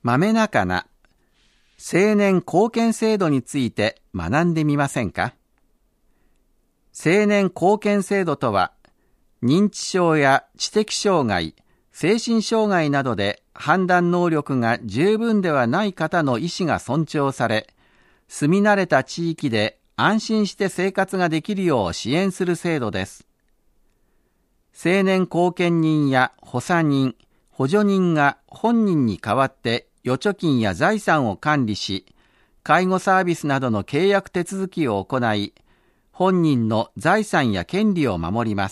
まめなかな青年貢献制度について学んでみませんか？青年貢献制度とは、認知症や知的障害、精神障害などで判断能力が十分ではない方の意思が尊重され、住み慣れた地域で安心して生活ができるよう支援する制度です。青年後見人や補佐人、補助人が本人に代わって預貯金や財産を管理し、介護サービスなどの契約手続きを行い、本人の財産や権利を守ります。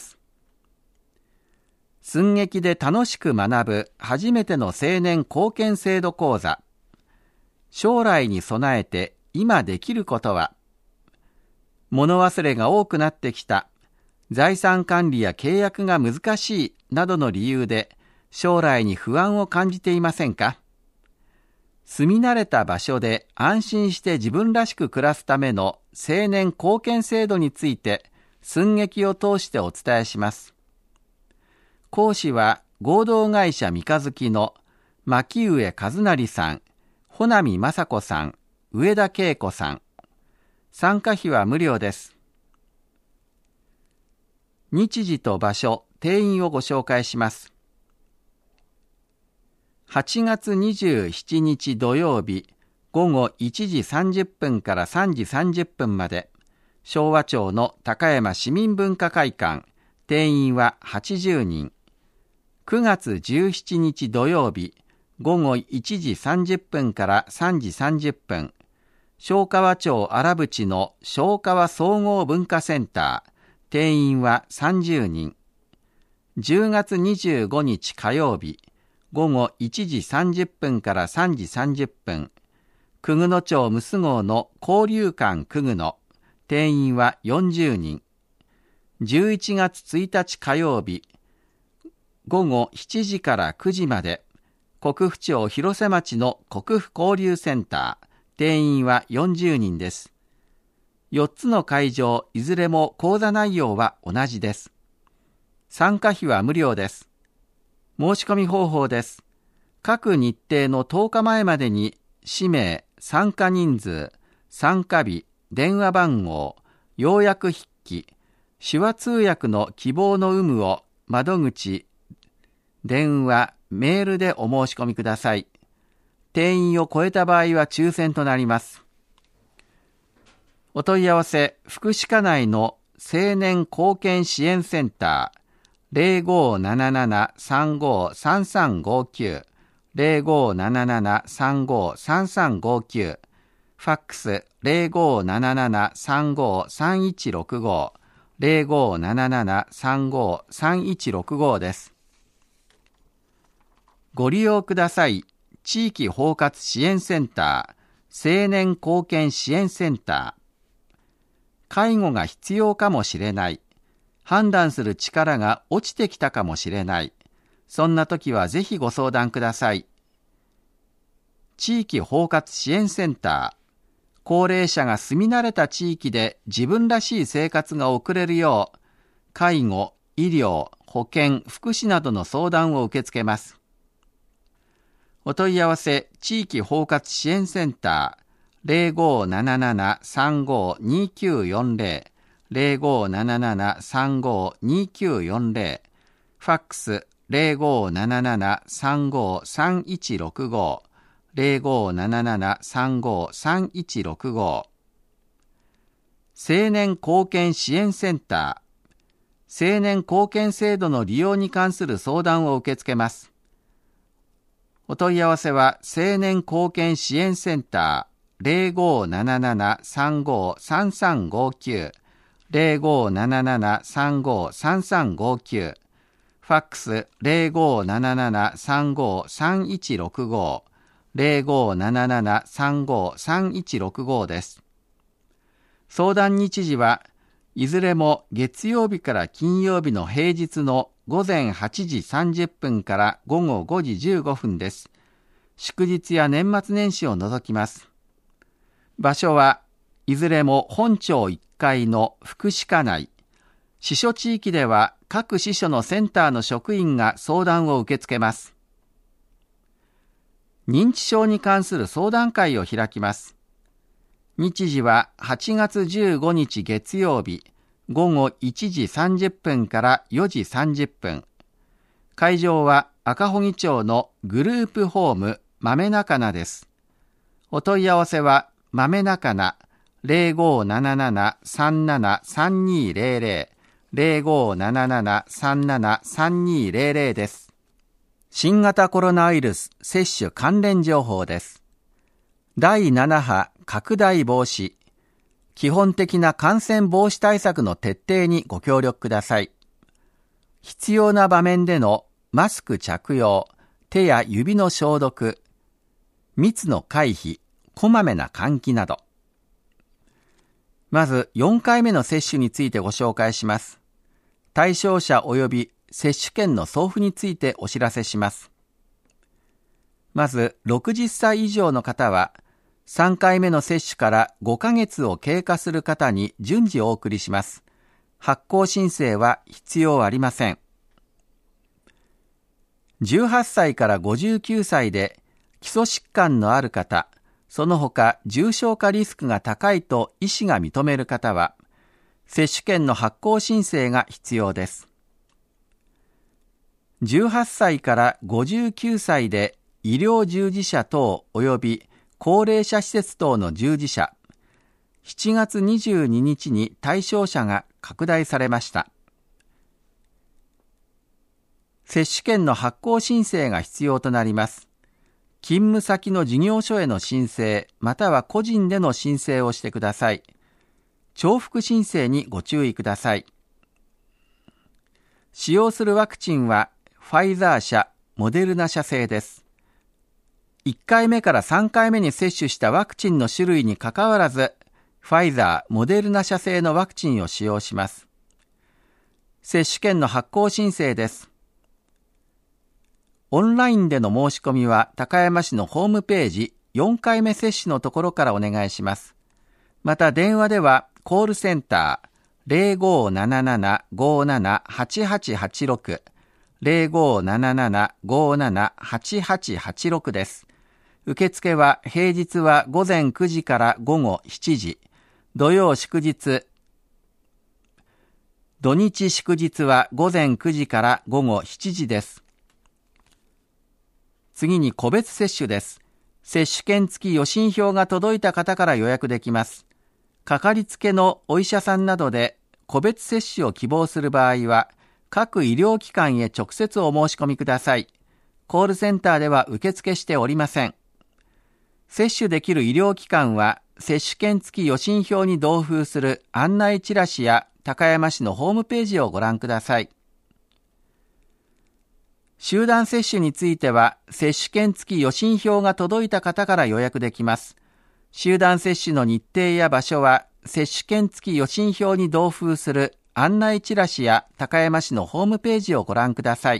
寸劇で楽しく学ぶ初めての青年貢献制度講座。将来に備えて今できることは、物忘れが多くなってきた、財産管理や契約が難しいなどの理由で将来に不安を感じていませんか？住み慣れた場所で安心して自分らしく暮らすための青年貢献制度について寸劇を通してお伝えします。講師は合同会社三日月の牧上和成さん、穂波雅子さん、上田恵子さん。参加費は無料です。日時と場所、定員をご紹介します。8月27日土曜日、午後1時30分から3時30分まで、昭和町の高山市民文化会館、定員は80人。9月17日土曜日、午後1時30分から3時30分、昭川町荒淵の昭川総合文化センター、定員は30人。10月25日火曜日、午後1時30分から3時30分、久野町むす号の交流館久野、定員は40人。11月1日火曜日、午後7時から9時まで、国府町広瀬町の国府交流センター、定員は40人です。4つの会場、いずれも講座内容は同じです。参加費は無料です。申し込み方法です。各日程の10日前までに、氏名、参加人数、参加日、電話番号、要約筆記、手話通訳の希望の有無を窓口、電話、メールでお申し込みください。定員を超えた場合は抽選となります。お問い合わせ、福祉課内の青年貢献支援センター 0577-353359 0577-353359、ファックス 0577-353165 0577-353165です。ご利用ください。地域包括支援センター、青年貢献支援センター。介護が必要かもしれない。判断する力が落ちてきたかもしれない。そんな時はぜひご相談ください。地域包括支援センター。高齢者が住み慣れた地域で自分らしい生活が送れるよう、介護、医療、保健、福祉などの相談を受け付けます。お問い合わせ、地域包括支援センター 0577-352940 0577-352940、ファックス 0577-353165 0577-353165。青年貢献支援センター。青年貢献制度の利用に関する相談を受け付けます。お問い合わせは青年貢献支援センター 0577-353359 0577-353359、ファックス 0577-353165 0577-353165です。相談日時はいずれも月曜日から金曜日の平日の午前8時30分から午後5時15分です。祝日や年末年始を除きます。場所はいずれも本町1階の福祉課内。支所地域では各支所のセンターの職員が相談を受け付けます。 認知症に関する相談会を開きます。日時は8月15日月曜日、午後1時30分から4時30分。会場は赤穂町のグループホーム豆中菜です。お問い合わせは豆中菜 0577-373200 0577-373200 です。新型コロナウイルス接種関連情報です。第7波拡大防止。基本的な感染防止対策の徹底にご協力ください。必要な場面でのマスク着用、手や指の消毒、密の回避、こまめな換気など。まず4回目の接種についてご紹介します。対象者及び接種券の送付についてお知らせします。まず60歳以上の方は、3回目の接種から5ヶ月を経過する方に順次お送りします。発行申請は必要ありません。18歳から59歳で基礎疾患のある方、その他重症化リスクが高いと医師が認める方は、接種券の発行申請が必要です。18歳から59歳で医療従事者等及び高齢者施設等の従事者、7月22日に対象者が拡大されました。接種券の発行申請が必要となります。勤務先の事業所への申請、または個人での申請をしてください。重複申請にご注意ください。使用するワクチンはファイザー社、モデルナ社製です。1回目から3回目に接種したワクチンの種類にかかわらず、ファイザー、モデルナ社製のワクチンを使用します。接種券の発行申請です。オンラインでの申し込みは高山市のホームページ4回目接種のところからお願いします。また電話ではコールセンター 0577-578886 0577-578886 です。受付は平日は午前9時から午後7時、土日祝日は午前9時から午後7時です。次に個別接種です。接種券付き予診票が届いた方から予約できます。かかりつけのお医者さんなどで個別接種を希望する場合は、各医療機関へ直接お申し込みください。コールセンターでは受付しておりません。接種できる医療機関は、接種券付き予診票に同封する案内チラシや高山市のホームページをご覧ください。集団接種については、接種券付き予診票が届いた方から予約できます。集団接種の日程や場所は、接種券付き予診票に同封する案内チラシや高山市のホームページをご覧ください。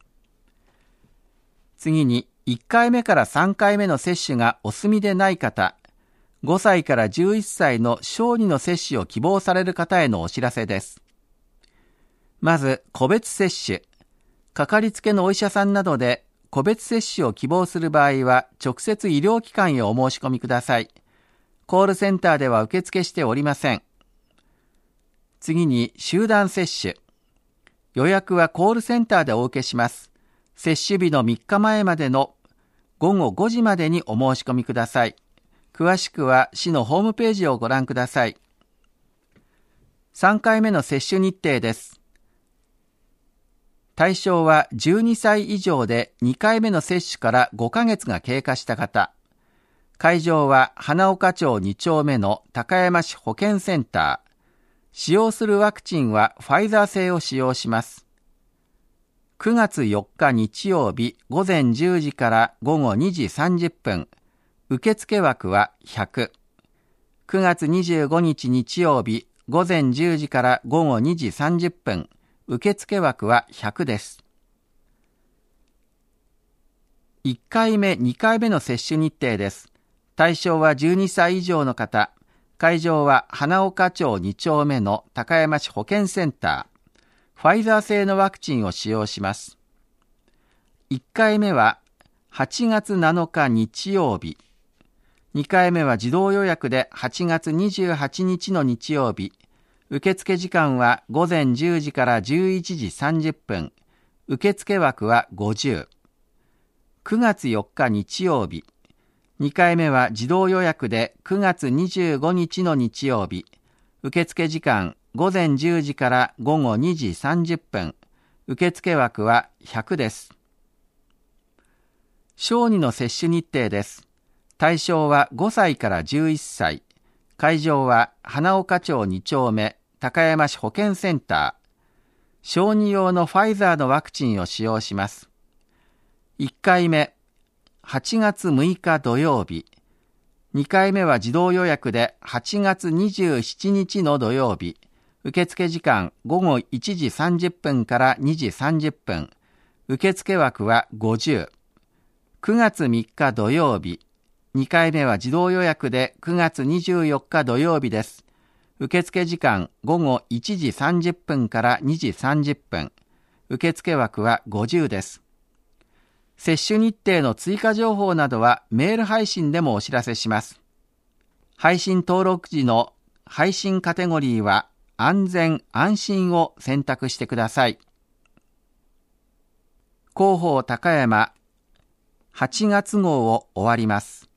次に、1回目から3回目の接種がお済みでない方、5歳から11歳の小児の接種を希望される方へのお知らせです。まず、個別接種。かかりつけのお医者さんなどで個別接種を希望する場合は直接医療機関へお申し込みください。コールセンターでは受付しておりません。次に集団接種。予約はコールセンターでお受けします。接種日の3日前までの午後5時までにお申し込みください。詳しくは市のホームページをご覧ください。3回目の接種日程です。対象は12歳以上で2回目の接種から5ヶ月が経過した方。会場は花岡町2丁目の高山市保健センター。使用するワクチンはファイザー製を使用します。9月4日日曜日午前10時から午後2時30分。受付枠は100。9月25日日曜日午前10時から午後2時30分。受付枠は100です。1回目、2回目の接種日程です。対象は12歳以上の方。会場は花岡町2丁目の高山市保健センター。ファイザー製のワクチンを使用します。1回目は 8月7日日曜日。2回目は自動予約で8月28日の日曜日。受付時間は午前10時から11時30分。受付枠は50。9月4日日曜日。2回目は自動予約で9月25日の日曜日。受付時間午前10時から午後2時30分。受付枠は100です。小児の接種日程です。対象は5歳から11歳。会場は花岡町2丁目、高山市保健センター。小児用のファイザーのワクチンを使用します。1回目、8月6日土曜日。2回目は自動予約で8月27日の土曜日。受付時間午後1時30分から2時30分。受付枠は50。9月3日土曜日。2回目は自動予約で9月24日土曜日です。受付時間午後1時30分から2時30分。受付枠は50です。接種日程の追加情報などはメール配信でもお知らせします。配信登録時の配信カテゴリーは安全・安心を選択してください。広報高山8月号を終わります。